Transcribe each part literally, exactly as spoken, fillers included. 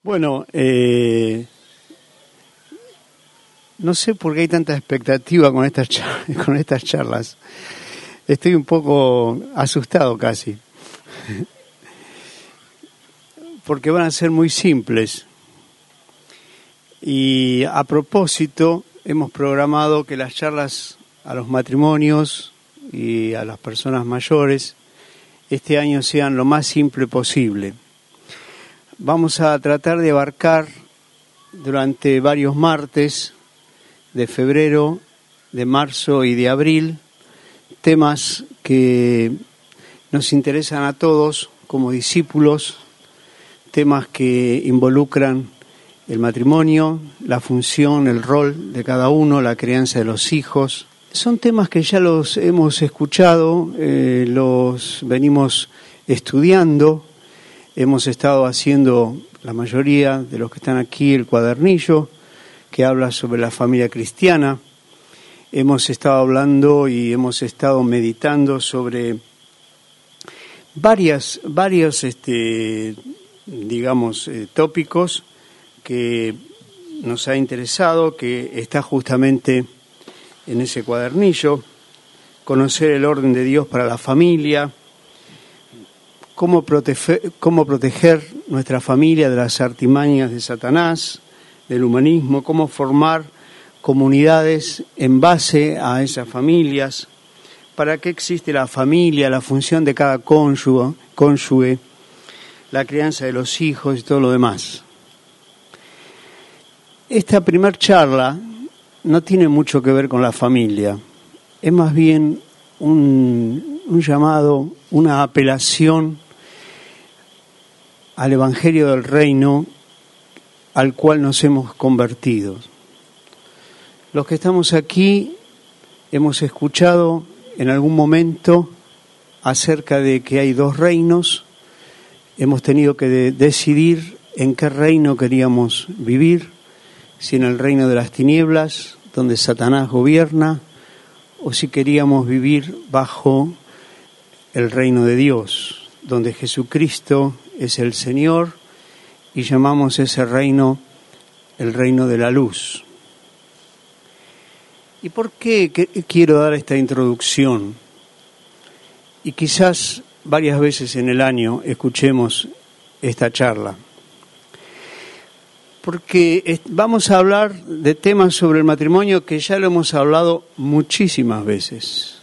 Bueno, eh, no sé por qué hay tanta expectativa con estas char- con estas charlas. Estoy un poco asustado casi, porque van a ser muy simples. Y a propósito, hemos programado que las charlas a los matrimonios y a las personas mayores este año sean lo más simple posible. Vamos a tratar de abarcar durante varios martes de febrero, de marzo y de abril temas que nos interesan a todos como discípulos, temas que involucran el matrimonio, la función, el rol de cada uno, la crianza de los hijos. Son temas que ya los hemos escuchado, eh, los venimos estudiando. Hemos estado haciendo, la mayoría de los que están aquí, el cuadernillo que habla sobre la familia cristiana. Hemos estado hablando y hemos estado meditando sobre varias, varios, este, digamos, eh, tópicos que nos ha interesado, que está justamente en ese cuadernillo. Conocer el orden de Dios para la familia. Cómo proteger, cómo proteger nuestra familia de las artimañas de Satanás, del humanismo, cómo formar comunidades en base a esas familias, para qué existe la familia, la función de cada cónyuge, cónyuge, la crianza de los hijos y todo lo demás. Esta primer charla no tiene mucho que ver con la familia, es más bien un, un llamado, una apelación al Evangelio del Reino al cual nos hemos convertido. Los que estamos aquí hemos escuchado en algún momento acerca de que hay dos reinos, hemos tenido que de- decidir en qué reino queríamos vivir, si en el reino de las tinieblas, donde Satanás gobierna, o si queríamos vivir bajo el reino de Dios, donde Jesucristo es el Señor y llamamos ese reino el reino de la luz. ¿Y por qué quiero dar esta introducción? Y quizás varias veces en el año escuchemos esta charla. Porque vamos a hablar de temas sobre el matrimonio que ya lo hemos hablado muchísimas veces.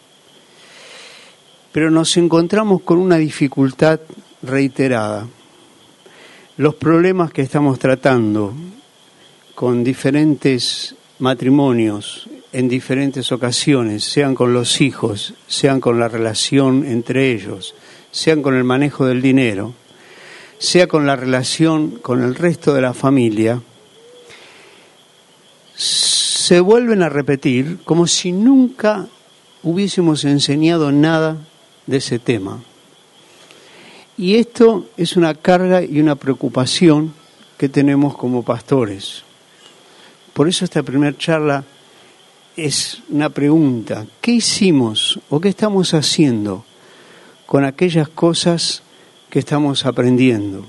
Pero nos encontramos con una dificultad reiterada. Los problemas que estamos tratando con diferentes matrimonios en diferentes ocasiones, sean con los hijos, sean con la relación entre ellos, sean con el manejo del dinero, sea con la relación con el resto de la familia, se vuelven a repetir como si nunca hubiésemos enseñado nada de ese tema. Y esto es una carga y una preocupación que tenemos como pastores. Por eso esta primera charla es una pregunta. ¿Qué hicimos o qué estamos haciendo con aquellas cosas que estamos aprendiendo?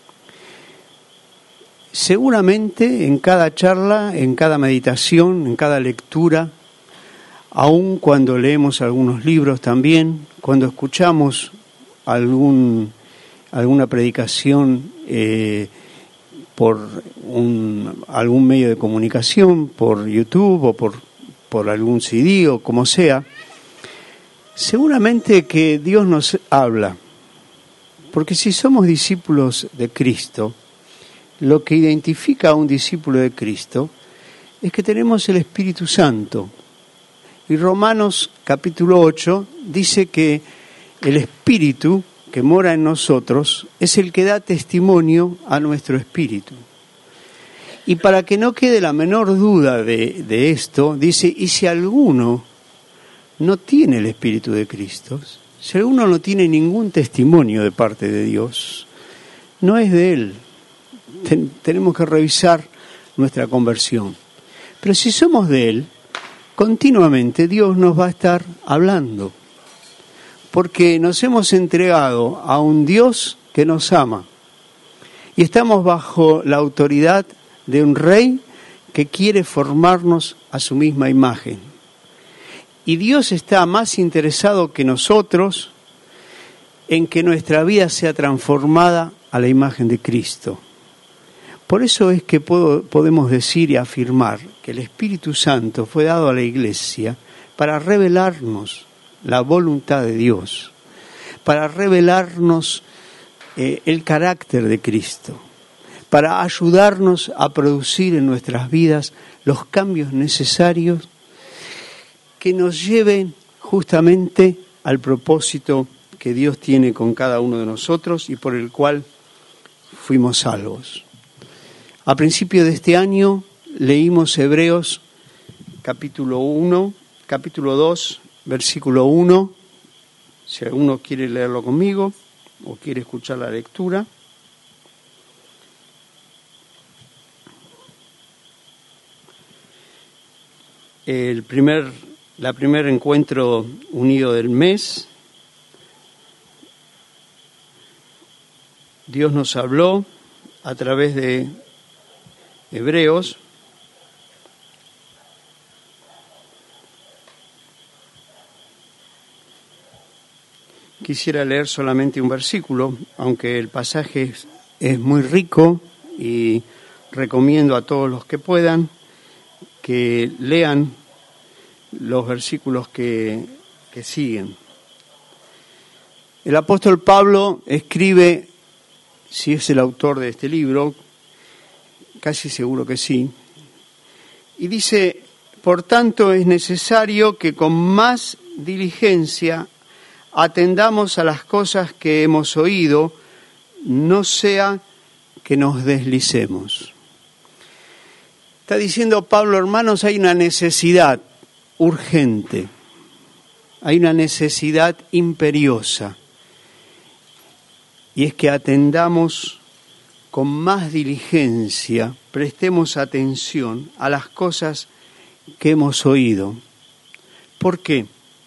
Seguramente en cada charla, en cada meditación, en cada lectura, aun cuando leemos algunos libros también, cuando escuchamos algún, alguna predicación eh, por un, algún medio de comunicación, por YouTube o por, por algún C D o como sea, seguramente que Dios nos habla. Porque si somos discípulos de Cristo, lo que identifica a un discípulo de Cristo es que tenemos el Espíritu Santo. Y Romanos capítulo ocho dice que el Espíritu que mora en nosotros es el que da testimonio a nuestro espíritu. Y para que no quede la menor duda de, de esto, dice, y si alguno no tiene el Espíritu de Cristo, si alguno no tiene ningún testimonio de parte de Dios, no es de Él. Ten, tenemos que revisar nuestra conversión. Pero si somos de Él, continuamente Dios nos va a estar hablando. Porque nos hemos entregado a un Dios que nos ama Y estamos bajo la autoridad de un rey que quiere formarnos a su misma imagen. Y Dios está más interesado que nosotros en que nuestra vida sea transformada a la imagen de Cristo. Por eso es que puedo, podemos decir y afirmar que el Espíritu Santo fue dado a la Iglesia para revelarnos la voluntad de Dios, para revelarnos eh, el carácter de Cristo, para ayudarnos a producir en nuestras vidas los cambios necesarios que nos lleven justamente al propósito que Dios tiene con cada uno de nosotros y por el cual fuimos salvos. A principio de este año leímos Hebreos capítulo uno, capítulo dos, versículo uno. Si alguno quiere leerlo conmigo o quiere escuchar la lectura. El primer, la primer encuentro unido del mes, Dios nos habló a través de Hebreos. Quisiera leer solamente un versículo, aunque el pasaje es, es muy rico y recomiendo a todos los que puedan que lean los versículos que, que siguen. El apóstol Pablo escribe, si es el autor de este libro, casi seguro que sí, y dice: por tanto es necesario que con más diligencia atendamos a las cosas que hemos oído, no sea que nos deslicemos. Está diciendo Pablo, hermanos, hay una necesidad urgente, hay una necesidad imperiosa, y es que atendamos con más diligencia, prestemos atención a las cosas que hemos oído. ¿Por qué?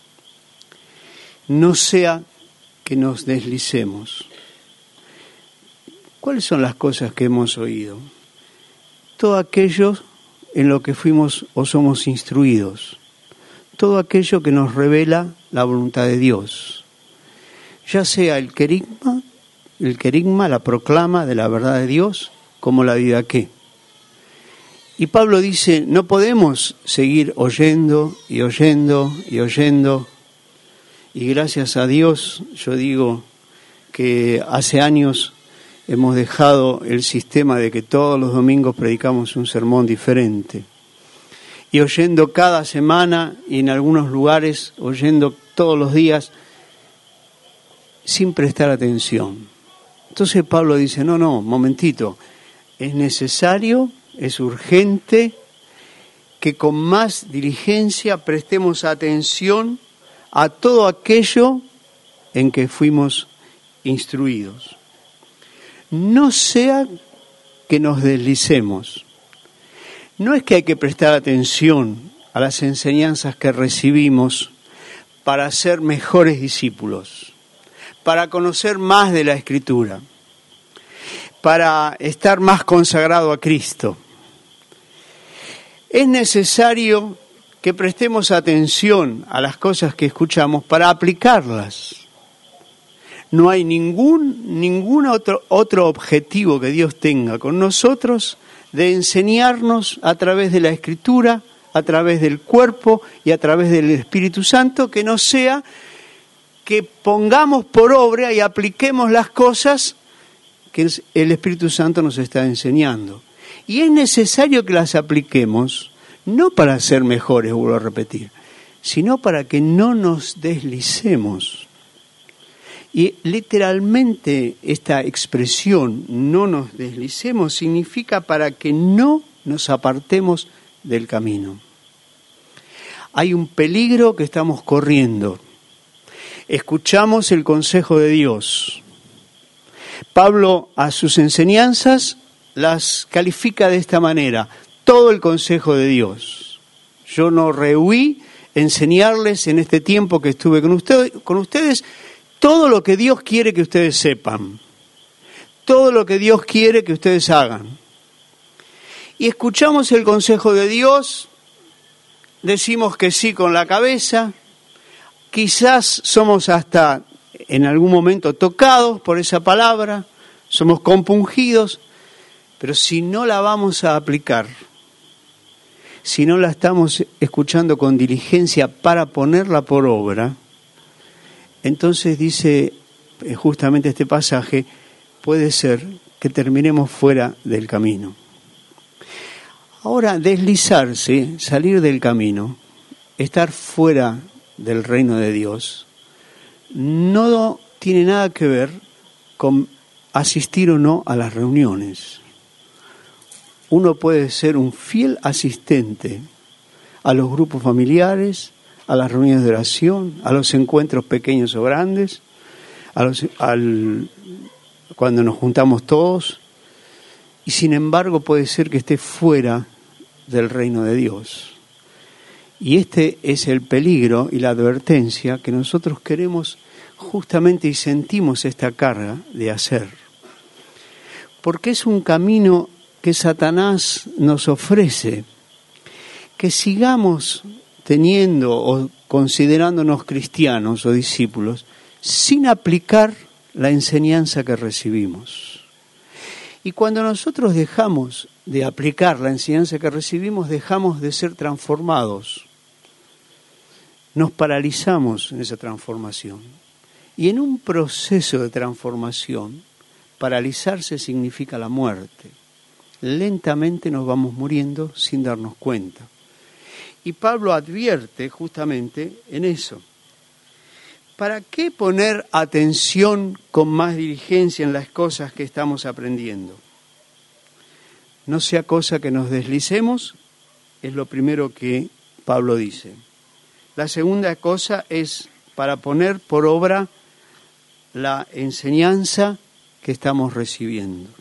No sea que nos deslicemos. ¿Cuáles son las cosas que hemos oído? Todo aquello en lo que fuimos o somos instruidos. Todo aquello que nos revela la voluntad de Dios. Ya sea el querigma, el querigma, la proclama de la verdad de Dios, como la didaqué. Y Pablo dice, no podemos seguir oyendo y oyendo y oyendo. Y gracias a Dios, yo digo que hace años hemos dejado el sistema de que todos los domingos predicamos un sermón diferente. Y oyendo cada semana y en algunos lugares, oyendo todos los días, sin prestar atención. Entonces Pablo dice, no, no, momentito, es necesario, es urgente que con más diligencia prestemos atención a todo aquello en que fuimos instruidos. No sea que nos deslicemos. No es que hay que prestar atención a las enseñanzas que recibimos para ser mejores discípulos, para conocer más de la Escritura, para estar más consagrado a Cristo. Es necesario que prestemos atención a las cosas que escuchamos para aplicarlas. No hay ningún, ningún otro, otro objetivo que Dios tenga con nosotros de enseñarnos a través de la Escritura, a través del cuerpo y a través del Espíritu Santo, que no sea que pongamos por obra y apliquemos las cosas que el Espíritu Santo nos está enseñando. Y es necesario que las apliquemos, no para ser mejores, vuelvo a repetir, sino para que no nos deslicemos. Y literalmente esta expresión, no nos deslicemos, significa para que no nos apartemos del camino. Hay un peligro que estamos corriendo. Escuchamos el consejo de Dios. Pablo a sus enseñanzas las califica de esta manera: todo el consejo de Dios. Yo no rehuí enseñarles en este tiempo que estuve con ustedes, con ustedes todo lo que Dios quiere que ustedes sepan. todo lo que Dios quiere que ustedes hagan. Y escuchamos el consejo de Dios, decimos que sí con la cabeza, quizás somos hasta en algún momento tocados por esa palabra, somos compungidos, pero si no la vamos a aplicar, si no la estamos escuchando con diligencia para ponerla por obra, entonces dice justamente este pasaje, puede ser que terminemos fuera del camino. Ahora, deslizarse, salir del camino, estar fuera del reino de Dios, no tiene nada que ver con asistir o no a las reuniones. Uno puede ser un fiel asistente a los grupos familiares, a las reuniones de oración, a los encuentros pequeños o grandes, a los, al, cuando nos juntamos todos, y sin embargo puede ser que esté fuera del reino de Dios. Y este es el peligro y la advertencia que nosotros queremos justamente y sentimos esta carga de hacer. Porque es un camino que Satanás nos ofrece, que sigamos teniendo o considerándonos cristianos o discípulos sin aplicar la enseñanza que recibimos. Y cuando nosotros dejamos de aplicar la enseñanza que recibimos, dejamos de ser transformados. Nos paralizamos en esa transformación. Y en un proceso de transformación, paralizarse significa la muerte. Lentamente nos vamos muriendo sin darnos cuenta. Y Pablo advierte justamente en eso. ¿Para qué poner atención con más diligencia en las cosas que estamos aprendiendo? No sea cosa que nos deslicemos, es lo primero que Pablo dice. La segunda cosa es para poner por obra la enseñanza que estamos recibiendo.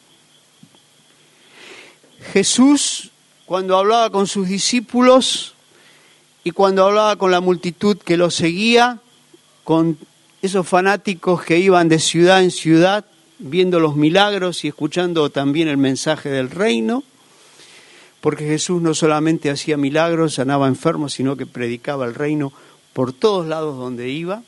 Jesús, cuando hablaba con sus discípulos y cuando hablaba con la multitud que lo seguía, con esos fanáticos que iban de ciudad en ciudad, viendo los milagros y escuchando también el mensaje del reino, porque Jesús no solamente hacía milagros, sanaba enfermos, sino que predicaba el reino por todos lados donde iba.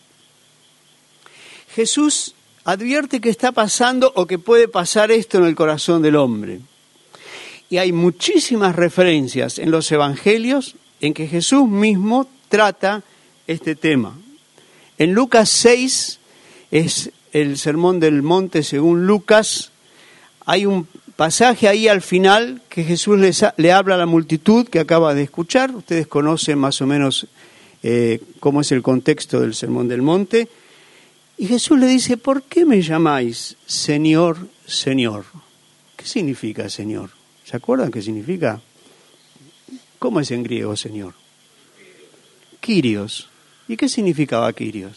Jesús advierte que está pasando o que puede pasar esto en el corazón del hombre. Y hay muchísimas referencias en los evangelios en que Jesús mismo trata este tema. En Lucas seis, es el Sermón del Monte según Lucas, hay un pasaje ahí al final que Jesús les ha, le habla a la multitud que acaba de escuchar. Ustedes conocen más o menos eh, cómo es el contexto del Sermón del Monte. Y Jesús le dice, ¿por qué me llamáis Señor, Señor? ¿Qué significa Señor? ¿Se acuerdan qué significa? ¿Cómo es en griego Señor? Kyrios. ¿Y qué significaba Kyrios?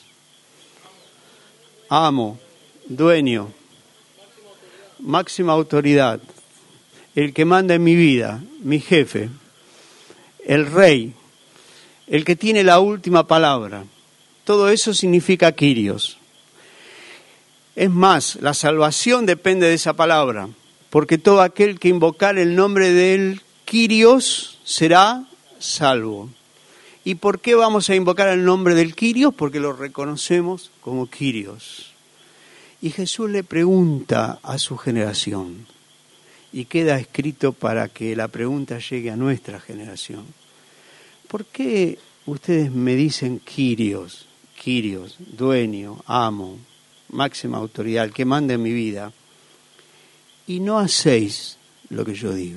Amo, dueño, máxima autoridad, el que manda en mi vida, mi jefe, el rey, el que tiene la última palabra. Todo eso significa Kyrios. Es más, la salvación depende de esa palabra, porque todo aquel que invocar el nombre de él, Kyrios, será salvo. ¿Y por qué vamos a invocar el nombre del Kyrios? Porque lo reconocemos como Kyrios. Y Jesús le pregunta a su generación, y queda escrito para que la pregunta llegue a nuestra generación. ¿Por qué ustedes me dicen Kyrios, Kyrios, dueño, amo, máxima autoridad, el que manda en mi vida, y no hacéis lo que yo digo?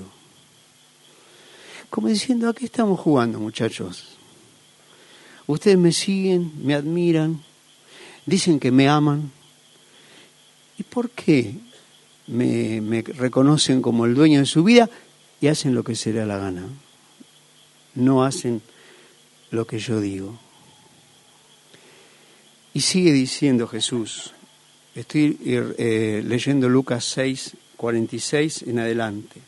Como diciendo, ¿a qué estamos jugando, muchachos? Ustedes me siguen, me admiran, dicen que me aman. ¿Y por qué me, me reconocen como el dueño de su vida y hacen lo que se les da la gana? No hacen lo que yo digo. Y sigue diciendo Jesús, estoy eh, leyendo Lucas seis, cuarenta y seis en adelante.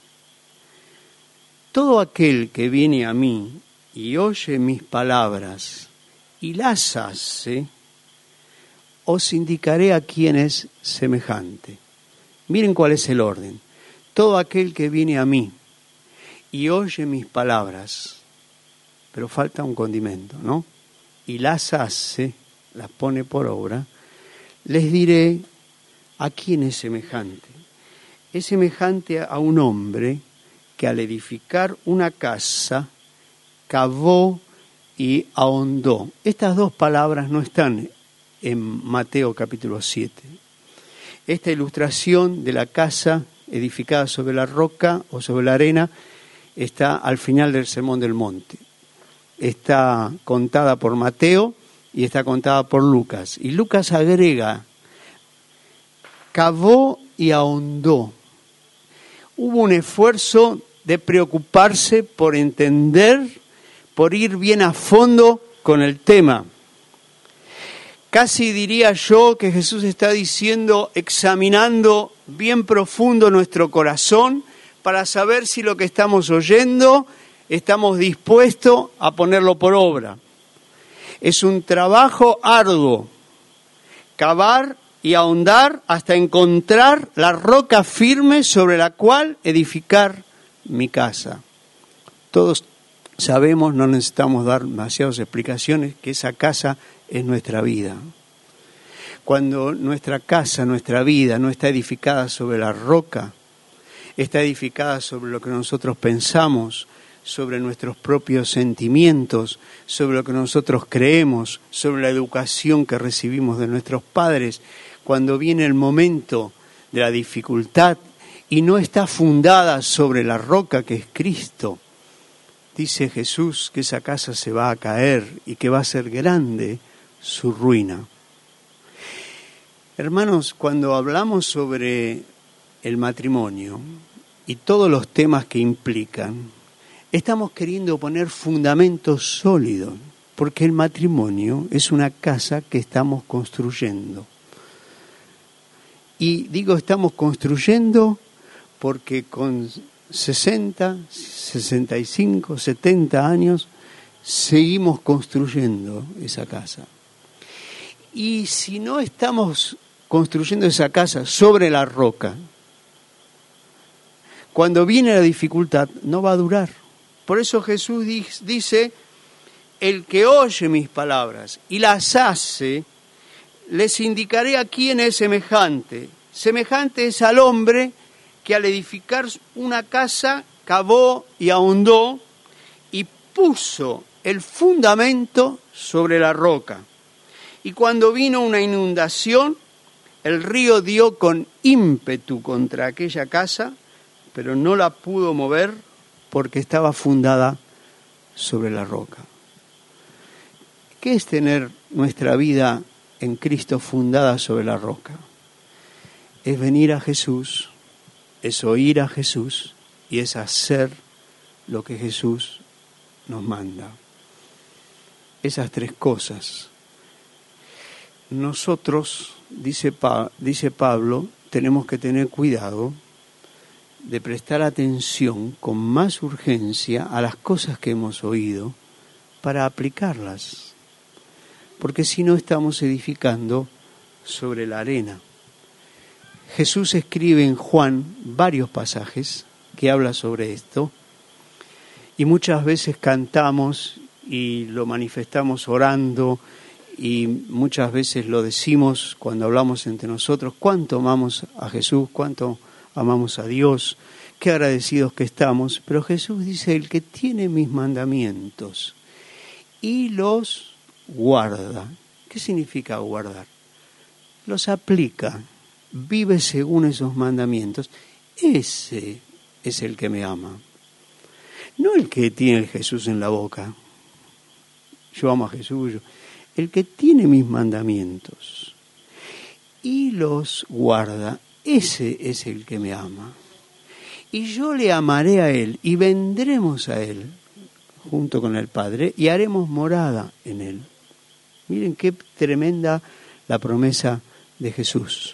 Todo aquel que viene a mí y oye mis palabras y las hace, os indicaré a quién es semejante. Miren cuál es el orden. Todo aquel que viene a mí y oye mis palabras, pero falta un condimento, ¿no? Y las hace, las pone por obra, les diré a quién es semejante. Es semejante a un hombre que al edificar una casa, cavó y ahondó. Estas dos palabras no están en Mateo capítulo siete. Esta ilustración de la casa edificada sobre la roca o sobre la arena está al final del Sermón del Monte. Está contada por Mateo y está contada por Lucas. Y Lucas agrega, cavó y ahondó. Hubo un esfuerzo de preocuparse por entender, por ir bien a fondo con el tema. Casi diría yo que Jesús está diciendo, examinando bien profundo nuestro corazón para saber si lo que estamos oyendo estamos dispuestos a ponerlo por obra. Es un trabajo arduo, cavar y ahondar hasta encontrar la roca firme sobre la cual edificar mi casa. Todos sabemos, no necesitamos dar demasiadas explicaciones, que esa casa es nuestra vida. Cuando nuestra casa, nuestra vida no está edificada sobre la roca, está edificada sobre lo que nosotros pensamos, sobre nuestros propios sentimientos, sobre lo que nosotros creemos, sobre la educación que recibimos de nuestros padres, cuando viene el momento de la dificultad y no está fundada sobre la roca que es Cristo, dice Jesús que esa casa se va a caer y que va a ser grande su ruina. Hermanos, cuando hablamos sobre el matrimonio y todos los temas que implican, estamos queriendo poner fundamentos sólidos, porque el matrimonio es una casa que estamos construyendo. Y digo estamos construyendo porque con sesenta, sesenta y cinco, setenta años seguimos construyendo esa casa. Y si no estamos construyendo esa casa sobre la roca, cuando viene la dificultad no va a durar. Por eso Jesús dice, el que oye mis palabras y las hace, les indicaré a quién es semejante. Semejante es al hombre que al edificar una casa cavó y ahondó y puso el fundamento sobre la roca. Y cuando vino una inundación, el río dio con ímpetu contra aquella casa, pero no la pudo mover porque estaba fundada sobre la roca. ¿Qué es tener nuestra vida en Cristo fundada sobre la roca? Es venir a Jesús, es oír a Jesús y es hacer lo que Jesús nos manda. Esas tres cosas. Nosotros, dice, pa, dice Pablo, tenemos que tener cuidado de prestar atención con más urgencia a las cosas que hemos oído para aplicarlas, porque si no estamos edificando sobre la arena. Jesús escribe en Juan varios pasajes que habla sobre esto y muchas veces cantamos y lo manifestamos orando y muchas veces lo decimos cuando hablamos entre nosotros, cuánto amamos a Jesús, cuánto amamos a Dios, qué agradecidos que estamos. Pero Jesús dice, el que tiene mis mandamientos y los guarda. ¿Qué significa guardar? Los aplica, vive según esos mandamientos. Ese es el que me ama. No el que tiene el Jesús en la boca. Yo amo a Jesús. Yo. El que tiene mis mandamientos y los guarda, ese es el que me ama. Y yo le amaré a él y vendremos a él junto con el Padre y haremos morada en él. Miren qué tremenda la promesa de Jesús.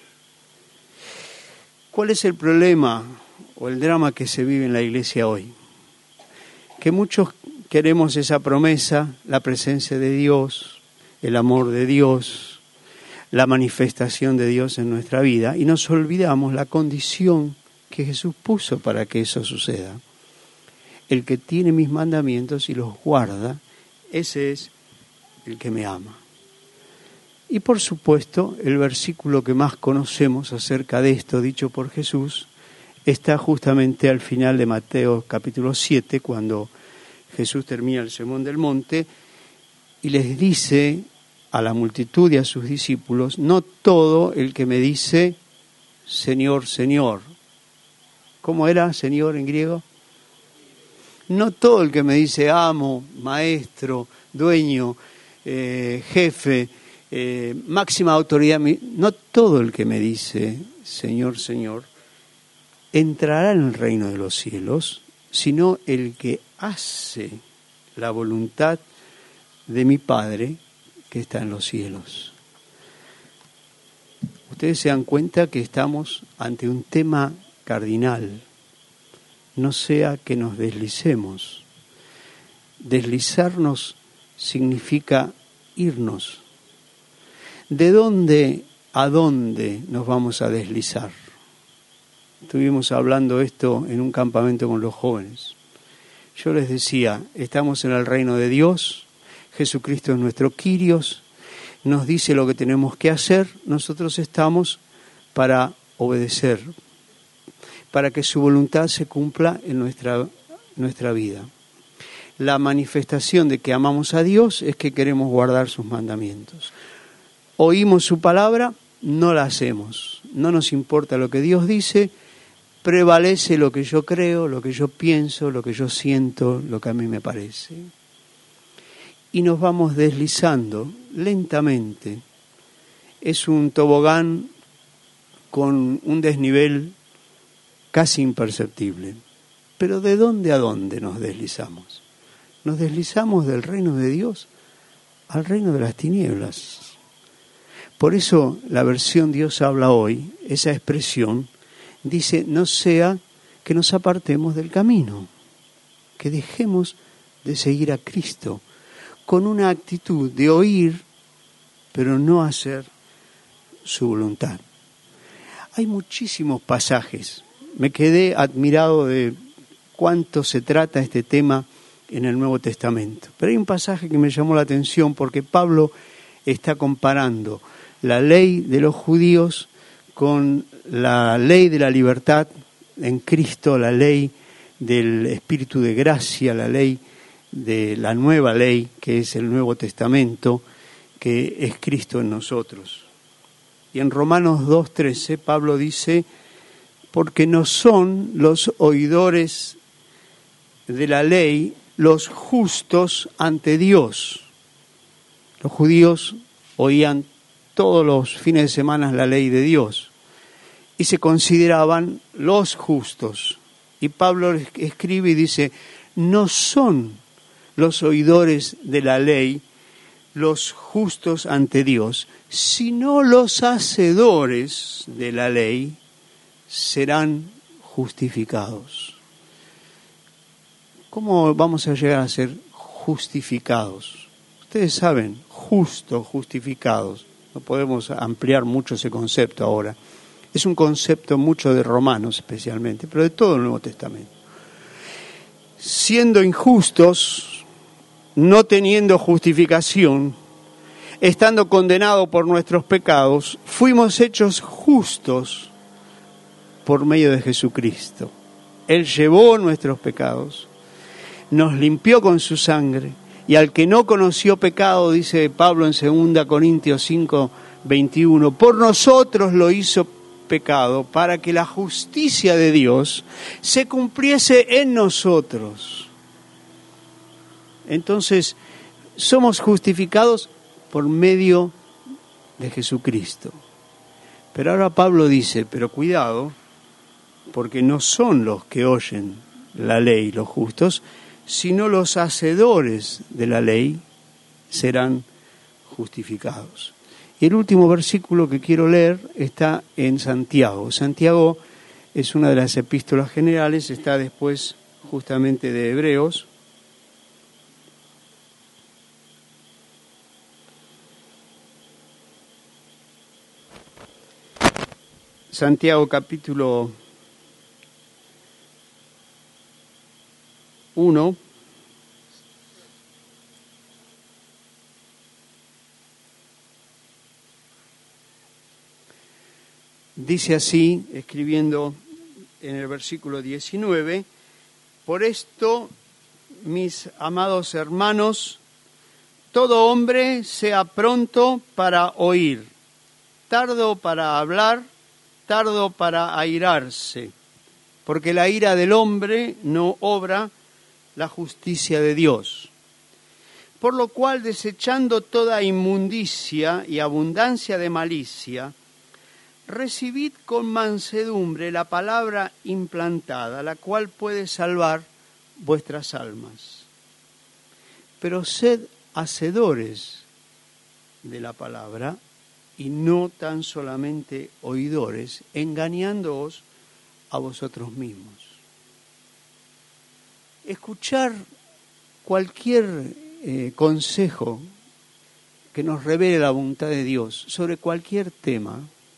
¿Cuál es el problema o el drama que se vive en la iglesia hoy? Que muchos queremos esa promesa, la presencia de Dios, el amor de Dios, la manifestación de Dios en nuestra vida y nos olvidamos la condición que Jesús puso para que eso suceda. El que tiene mis mandamientos y los guarda, ese es el que me ama. Y por supuesto, el versículo que más conocemos acerca de esto, dicho por Jesús, está justamente al final de Mateo capítulo siete, cuando Jesús termina el Sermón del Monte y les dice a la multitud y a sus discípulos: no todo el que me dice Señor, Señor. ¿Cómo era Señor en griego? No todo el que me dice amo, maestro, dueño, eh, jefe, eh, máxima autoridad, no todo el que me dice Señor, Señor, entrará en el reino de los cielos, sino el que hace la voluntad de mi Padre que está en los cielos. Ustedes se dan cuenta que estamos ante un tema cardinal. No sea que nos deslicemos. Deslizarnos significa irnos. ¿De dónde a dónde nos vamos a deslizar? Estuvimos hablando esto en un campamento con los jóvenes. Yo les decía, estamos en el reino de Dios, Jesucristo es nuestro Kyrios, nos dice lo que tenemos que hacer, nosotros estamos para obedecer, para que su voluntad se cumpla en nuestra, nuestra vida. La manifestación de que amamos a Dios es que queremos guardar sus mandamientos. Oímos su palabra, no la hacemos, no nos importa lo que Dios dice, prevalece lo que yo creo, lo que yo pienso, lo que yo siento, lo que a mí me parece. Y nos vamos deslizando lentamente. Es un tobogán con un desnivel casi imperceptible. Pero ¿de dónde a dónde nos deslizamos? Nos deslizamos del reino de Dios al reino de las tinieblas. Por eso la versión Dios habla hoy, esa expresión, dice, no sea que nos apartemos del camino, que dejemos de seguir a Cristo con una actitud de oír, pero no hacer su voluntad. Hay muchísimos pasajes. Me quedé admirado de cuánto se trata este tema en el Nuevo Testamento. Pero hay un pasaje que me llamó la atención porque Pablo está comparando la ley de los judíos con la ley de la libertad en Cristo, la ley del Espíritu de gracia, la ley de la nueva ley, que es el Nuevo Testamento, que es Cristo en nosotros. Y en Romanos dos trece, Pablo dice, porque no son los oidores de la ley los justos ante Dios. Los judíos oían todos los fines de semana la ley de Dios y se consideraban los justos. Y Pablo escribe y dice, no son los oidores de la ley los justos ante Dios, sino los hacedores de la ley serán justificados. ¿Cómo vamos a llegar a ser justificados? Ustedes saben, justos, justificados. No podemos ampliar mucho ese concepto ahora. Es un concepto mucho de Romanos especialmente, pero de todo el Nuevo Testamento. Siendo injustos, no teniendo justificación, estando condenados por nuestros pecados, fuimos hechos justos por medio de Jesucristo. Él llevó nuestros pecados, nos limpió con su sangre, y al que no conoció pecado, dice Pablo en segunda Corintios cinco veintiuno, por nosotros lo hizo pecado, para que la justicia de Dios se cumpliese en nosotros. Entonces, somos justificados por medio de Jesucristo. Pero ahora Pablo dice, pero cuidado, porque no son los que oyen la ley los justos, sino los hacedores de la ley serán justificados. Y el último versículo que quiero leer está en Santiago. Santiago es una de las epístolas generales, está después justamente de Hebreos. Santiago capítulo uno. Dice así, escribiendo en el versículo diecinueve, por esto, mis amados hermanos, todo hombre sea pronto para oír, tardo para hablar, tardo para airarse, porque la ira del hombre no obra la justicia de Dios. Por lo cual, desechando toda inmundicia y abundancia de malicia, recibid con mansedumbre la palabra implantada, la cual puede salvar vuestras almas. Pero sed hacedores de la palabra y no tan solamente oidores, engañándoos a vosotros mismos. Escuchar cualquier eh, consejo que nos revele la voluntad de Dios sobre cualquier tema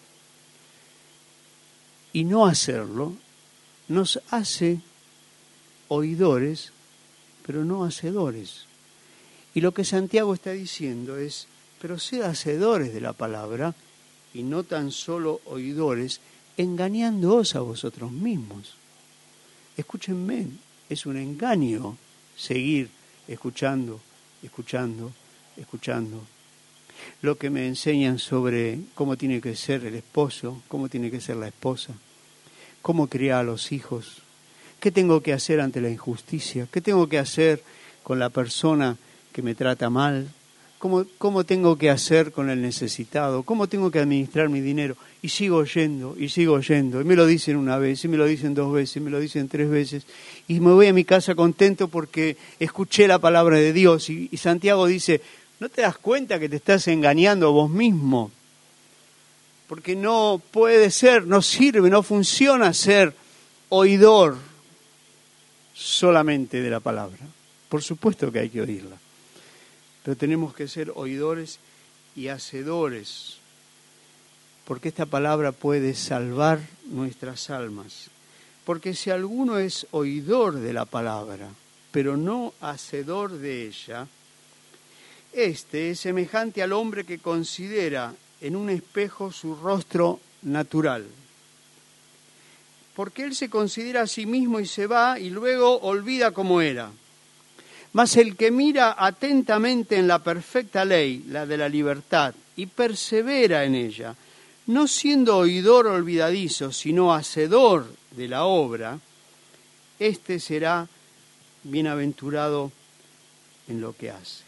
y no hacerlo, nos hace oidores, pero no hacedores. Y lo que Santiago está diciendo es, pero sed hacedores de la palabra y no tan solo oidores, engañándoos a vosotros mismos. Escúchenme, es un engaño seguir escuchando, escuchando, escuchando. Lo que me enseñan sobre cómo tiene que ser el esposo, cómo tiene que ser la esposa, cómo criar a los hijos, qué tengo que hacer ante la injusticia, qué tengo que hacer con la persona que me trata mal, cómo, cómo tengo que hacer con el necesitado, cómo tengo que administrar mi dinero. Y sigo oyendo, y sigo oyendo, y me lo dicen una vez, y me lo dicen dos veces, y me lo dicen tres veces, y me voy a mi casa contento porque escuché la palabra de Dios. Y, y Santiago dice, ¿no te das cuenta que te estás engañando a vos mismo? Porque no puede ser, no sirve, no funciona ser oidor solamente de la palabra. Por supuesto que hay que oírla, pero tenemos que ser oidores y hacedores, porque esta palabra puede salvar nuestras almas. Porque si alguno es oidor de la palabra, pero no hacedor de ella, este es semejante al hombre que considera en un espejo su rostro natural. Porque él se considera a sí mismo y se va y luego olvida cómo era. Mas el que mira atentamente en la perfecta ley, la de la libertad, y persevera en ella, no siendo oidor olvidadizo, sino hacedor de la obra, éste será bienaventurado en lo que hace.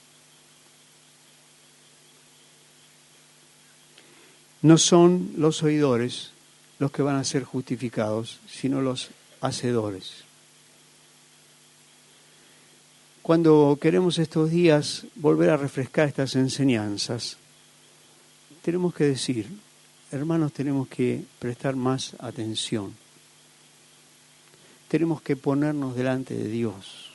No son los oidores los que van a ser justificados, sino los hacedores. Cuando queremos estos días volver a refrescar estas enseñanzas, tenemos que decir, hermanos, tenemos que prestar más atención. Tenemos que ponernos delante de Dios.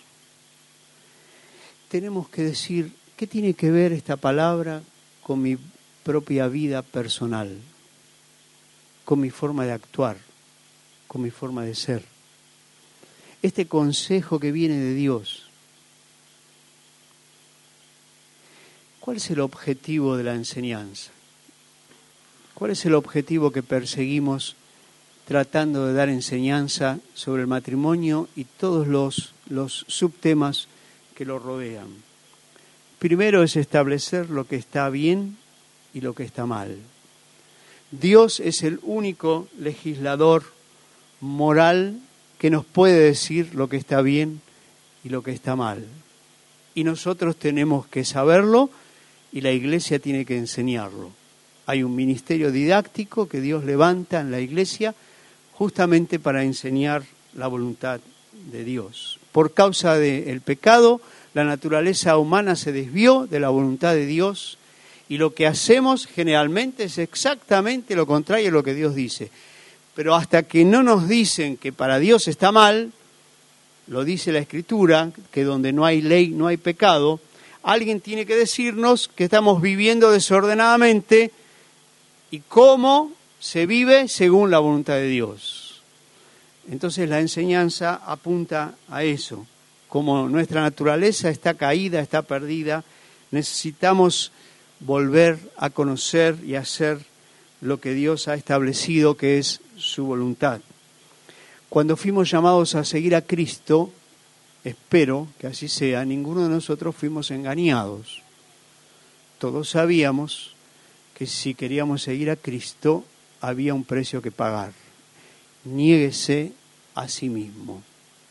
Tenemos que decir, ¿qué tiene que ver esta palabra con mi propia vida personal, con mi forma de actuar, con mi forma de ser? Este consejo que viene de Dios, ¿cuál es el objetivo de la enseñanza? ¿Cuál es el objetivo que perseguimos tratando de dar enseñanza sobre el matrimonio y todos los, los subtemas que lo rodean? Primero es establecer lo que está bien y lo que está mal. Dios es el único legislador moral que nos puede decir lo que está bien y lo que está mal. Y nosotros tenemos que saberlo y la iglesia tiene que enseñarlo. Hay un ministerio didáctico que Dios levanta en la iglesia justamente para enseñar la voluntad de Dios. Por causa del pecado, la naturaleza humana se desvió de la voluntad de Dios y lo que hacemos generalmente es exactamente lo contrario a lo que Dios dice. Pero hasta que no nos dicen que para Dios está mal, lo dice la Escritura, que donde no hay ley no hay pecado, alguien tiene que decirnos que estamos viviendo desordenadamente y cómo se vive según la voluntad de Dios. Entonces la enseñanza apunta a eso. Como nuestra naturaleza está caída, está perdida, necesitamos volver a conocer y hacer lo que Dios ha establecido, que es su voluntad. Cuando fuimos llamados a seguir a Cristo, espero que así sea, ninguno de nosotros fuimos engañados. Todos sabíamos que si queríamos seguir a Cristo, había un precio que pagar. Niéguese a sí mismo.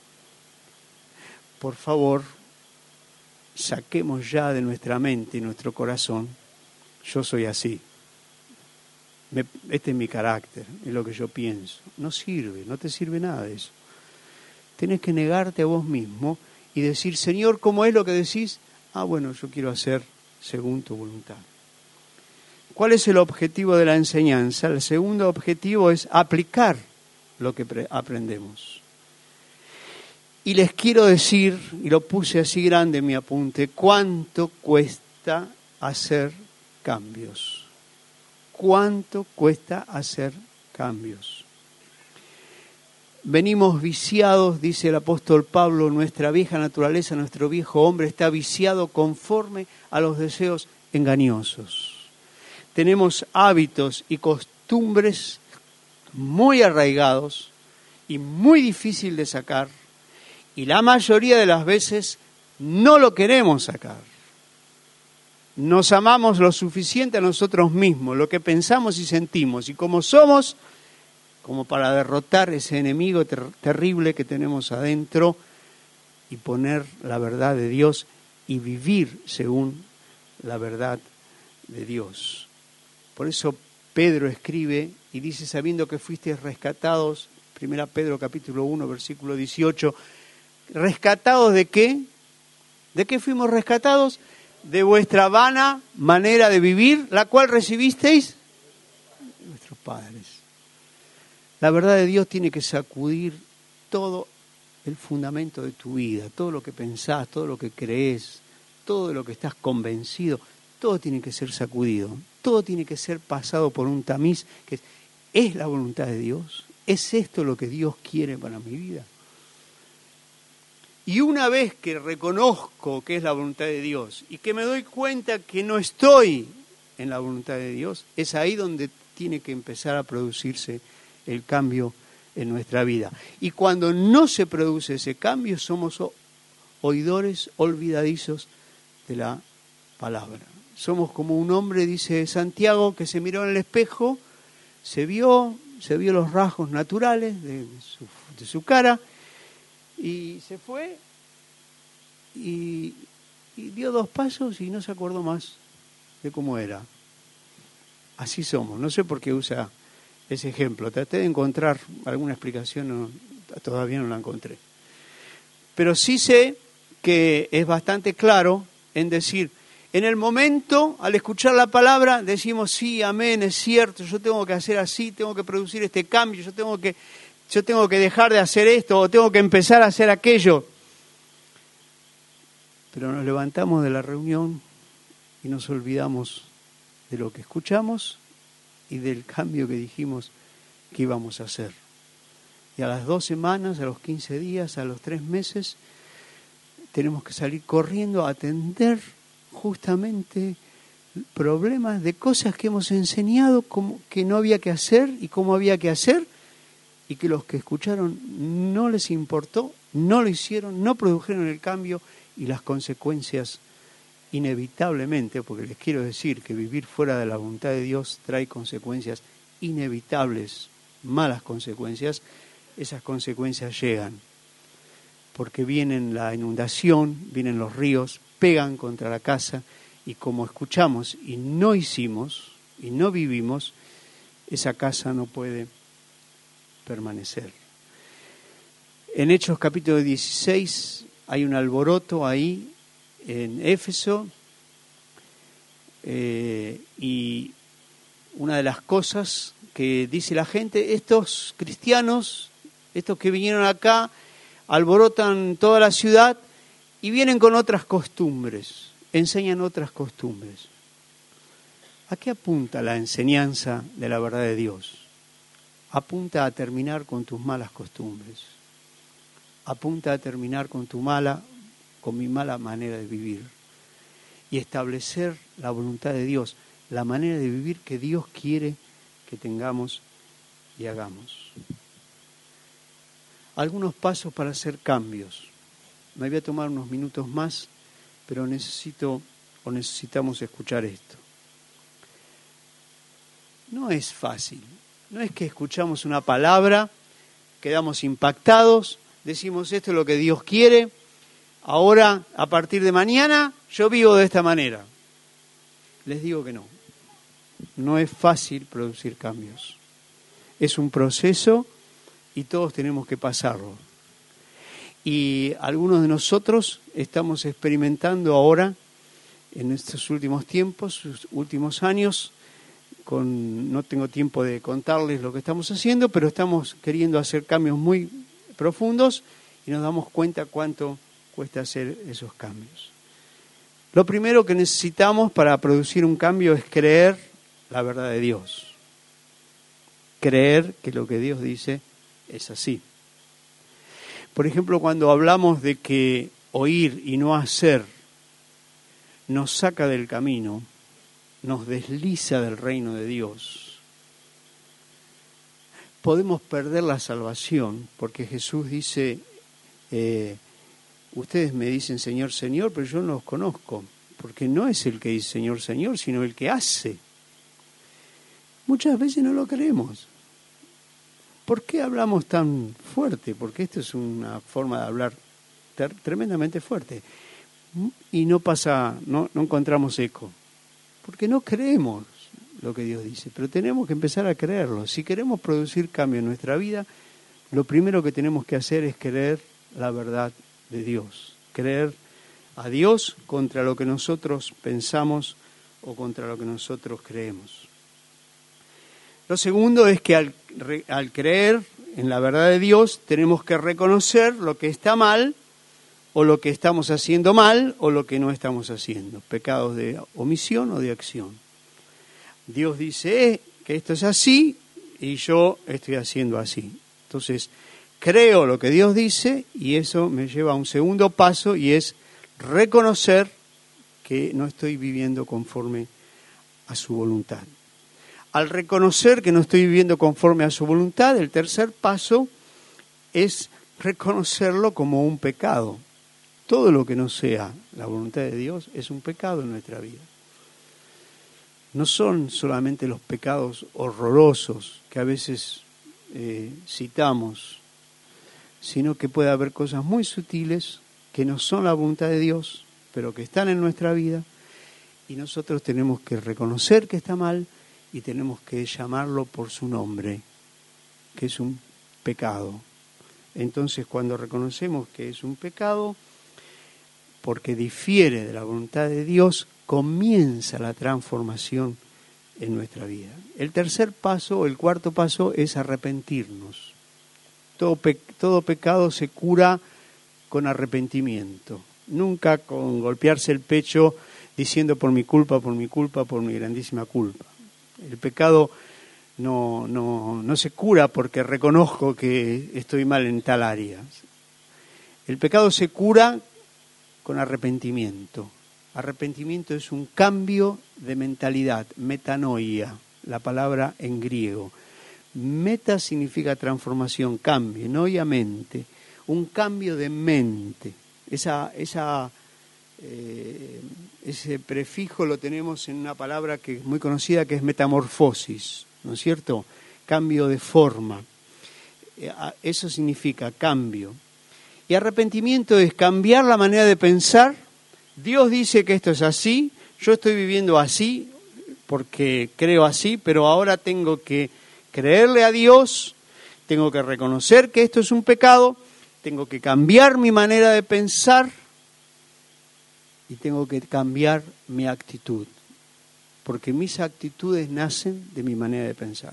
Por favor, saquemos ya de nuestra mente y nuestro corazón, yo soy así. Me, este es mi carácter, es lo que yo pienso. No sirve, no te sirve nada de eso. Tenés que negarte a vos mismo y decir, Señor, ¿cómo es lo que decís? Ah, bueno, yo quiero hacer según tu voluntad. ¿Cuál es el objetivo de la enseñanza? El segundo objetivo es aplicar lo que pre- aprendemos. Y les quiero decir, y lo puse así grande en mi apunte, ¿cuánto cuesta hacer cambios? ¿Cuánto cuesta hacer cambios? Venimos viciados, dice el apóstol Pablo, nuestra vieja naturaleza, nuestro viejo hombre está viciado conforme a los deseos engañosos. Tenemos hábitos y costumbres muy arraigados y muy difícil de sacar, y la mayoría de las veces no lo queremos sacar. Nos amamos lo suficiente a nosotros mismos, lo que pensamos y sentimos, y como somos, como para derrotar ese enemigo ter- terrible que tenemos adentro y poner la verdad de Dios y vivir según la verdad de Dios. Por eso Pedro escribe y dice, sabiendo que fuisteis rescatados, primera Pedro capítulo uno, versículo dieciocho, ¿rescatados de qué? ¿De qué fuimos rescatados? De vuestra vana manera de vivir, la cual recibisteis de vuestros padres. La verdad de Dios tiene que sacudir todo el fundamento de tu vida, todo lo que pensás, todo lo que crees, todo lo que estás convencido, todo tiene que ser sacudido, todo tiene que ser pasado por un tamiz que es, ¿es la voluntad de Dios? ¿Es esto lo que Dios quiere para mi vida? Y una vez que reconozco que es la voluntad de Dios y que me doy cuenta que no estoy en la voluntad de Dios, es ahí donde tiene que empezar a producirse el cambio en nuestra vida. Y cuando no se produce ese cambio, somos oidores olvidadizos de la palabra. Somos como un hombre, dice Santiago, que se miró en el espejo, se vio, se vio los rasgos naturales de su, de su cara, y se fue y, y dio dos pasos y no se acordó más de cómo era. Así somos. No sé por qué usa ese ejemplo. Traté de encontrar alguna explicación, no, todavía no la encontré. Pero sí sé que es bastante claro en decir, en el momento, al escuchar la palabra, decimos, sí, amén, es cierto, yo tengo que hacer así, tengo que producir este cambio, yo tengo que... yo tengo que dejar de hacer esto o tengo que empezar a hacer aquello. Pero nos levantamos de la reunión y nos olvidamos de lo que escuchamos y del cambio que dijimos que íbamos a hacer. Y a las dos semanas, a los quince días, a los tres meses, tenemos que salir corriendo a atender justamente problemas de cosas que hemos enseñado como que no había que hacer y cómo había que hacer, y que los que escucharon no les importó, no lo hicieron, no produjeron el cambio, y las consecuencias inevitablemente, porque les quiero decir que vivir fuera de la voluntad de Dios trae consecuencias inevitables, malas consecuencias, esas consecuencias llegan, porque vienen la inundación, vienen los ríos, pegan contra la casa, y como escuchamos y no hicimos, y no vivimos, esa casa no puede permanecer. En Hechos capítulo dieciséis hay un alboroto ahí en Éfeso, eh, y una de las cosas que dice la gente, estos cristianos, estos que vinieron acá, alborotan toda la ciudad y vienen con otras costumbres, enseñan otras costumbres. ¿A qué apunta la enseñanza de la verdad de Dios? Apunta a terminar con tus malas costumbres. Apunta a terminar con tu mala, con mi mala manera de vivir. Y establecer la voluntad de Dios, la manera de vivir que Dios quiere que tengamos y hagamos. Algunos pasos para hacer cambios. Me voy a tomar unos minutos más, pero necesito o necesitamos escuchar esto. No es fácil. No es que escuchamos una palabra, quedamos impactados, decimos esto es lo que Dios quiere, ahora a partir de mañana yo vivo de esta manera. Les digo que no. No es fácil producir cambios. Es un proceso y todos tenemos que pasarlo. Y algunos de nosotros estamos experimentando ahora, en estos últimos tiempos, sus últimos años, con, no tengo tiempo de contarles lo que estamos haciendo, pero estamos queriendo hacer cambios muy profundos y nos damos cuenta cuánto cuesta hacer esos cambios. Lo primero que necesitamos para producir un cambio es creer la verdad de Dios. Creer que lo que Dios dice es así. Por ejemplo, cuando hablamos de que oír y no hacer nos saca del camino, nos desliza del reino de Dios, podemos perder la salvación, porque Jesús dice, eh, ustedes me dicen Señor, Señor, pero yo no los conozco, porque no es el que dice Señor, Señor, sino el que hace. Muchas veces no lo creemos. ¿Por qué hablamos tan fuerte? Porque esto es una forma de hablar ter- tremendamente fuerte. Y no pasa, no, no encontramos eco. Porque no creemos lo que Dios dice, pero tenemos que empezar a creerlo. Si queremos producir cambio en nuestra vida, lo primero que tenemos que hacer es creer la verdad de Dios. Creer a Dios contra lo que nosotros pensamos o contra lo que nosotros creemos. Lo segundo es que al, al creer en la verdad de Dios tenemos que reconocer lo que está mal o lo que estamos haciendo mal o lo que no estamos haciendo, pecados de omisión o de acción. Dios dice eh, que esto es así y yo estoy haciendo así. Entonces, creo lo que Dios dice y eso me lleva a un segundo paso y es reconocer que no estoy viviendo conforme a su voluntad. Al reconocer que no estoy viviendo conforme a su voluntad, el tercer paso es reconocerlo como un pecado. Todo lo que no sea la voluntad de Dios es un pecado en nuestra vida. No son solamente los pecados horrorosos que a veces eh, citamos, sino que puede haber cosas muy sutiles que no son la voluntad de Dios, pero que están en nuestra vida y nosotros tenemos que reconocer que está mal y tenemos que llamarlo por su nombre, que es un pecado. Entonces, cuando reconocemos que es un pecado, porque difiere de la voluntad de Dios, comienza la transformación en nuestra vida. El tercer paso, el cuarto paso, es arrepentirnos. Todo, pe- todo pecado se cura con arrepentimiento, nunca con golpearse el pecho diciendo por mi culpa, por mi culpa, por mi grandísima culpa. El pecado no, no, no se cura porque reconozco que estoy mal en tal área. El pecado se cura con arrepentimiento. Arrepentimiento es un cambio de mentalidad, metanoia, la palabra en griego. Meta significa transformación, cambio, noia mente, un cambio de mente. Esa, esa, eh, ese prefijo lo tenemos en una palabra que es muy conocida, que es metamorfosis, ¿no es cierto? Cambio de forma. Eso significa cambio. Y arrepentimiento es cambiar la manera de pensar. Dios dice que esto es así, yo estoy viviendo así porque creo así, pero ahora tengo que creerle a Dios, tengo que reconocer que esto es un pecado, tengo que cambiar mi manera de pensar y tengo que cambiar mi actitud, porque mis actitudes nacen de mi manera de pensar.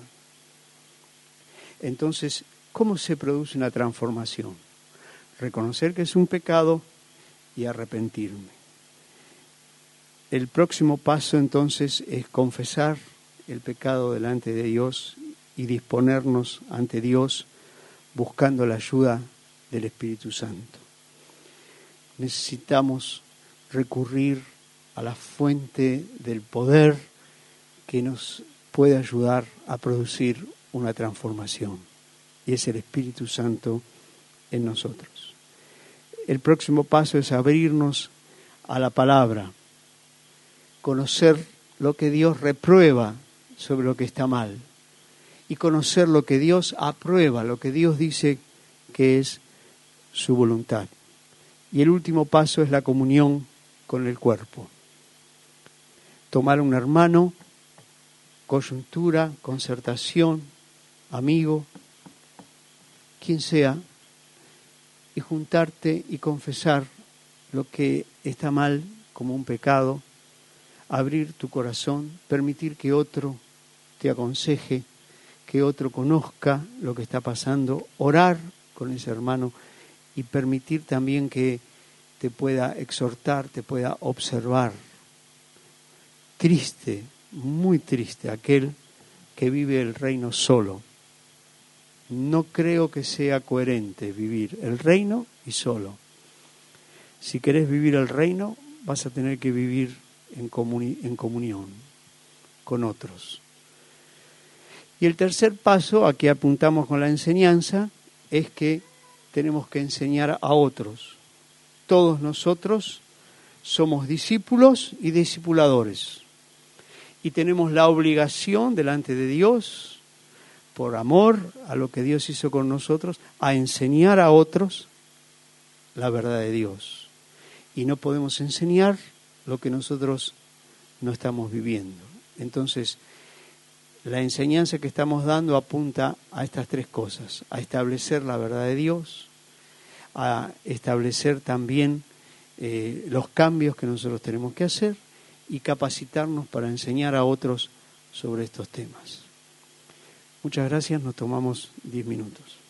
Entonces, ¿cómo se produce una transformación? Reconocer que es un pecado y arrepentirme. el próximo paso entonces es confesar el pecado delante de Dios y disponernos ante Dios buscando la ayuda del Espíritu Santo. Necesitamos recurrir a la fuente del poder que nos puede ayudar a producir una transformación, y es el Espíritu Santo en nosotros. El próximo paso es abrirnos a la palabra, conocer lo que Dios reprueba sobre lo que está mal y conocer lo que Dios aprueba, lo que Dios dice que es su voluntad. Y el último paso es la comunión con el cuerpo. Tomar a un hermano, coyuntura, concertación, amigo, quien sea, y juntarte y confesar lo que está mal como un pecado, abrir tu corazón, permitir que otro te aconseje, que otro conozca lo que está pasando, orar con ese hermano y permitir también que te pueda exhortar, te pueda observar. Triste, muy triste aquel que vive el reino solo. No creo que sea coherente vivir el reino y solo. Si querés vivir el reino, vas a tener que vivir en, comuni- en comunión con otros. Y el tercer paso, a que apuntamos con la enseñanza, es que tenemos que enseñar a otros. Todos nosotros somos discípulos y discipuladores. Y tenemos la obligación delante de Dios, por amor a lo que Dios hizo con nosotros, a enseñar a otros la verdad de Dios. Y no podemos enseñar lo que nosotros no estamos viviendo. Entonces, la enseñanza que estamos dando apunta a estas tres cosas: a establecer la verdad de Dios, a establecer también eh, los cambios que nosotros tenemos que hacer y capacitarnos para enseñar a otros sobre estos temas. Muchas gracias, nos tomamos diez minutos.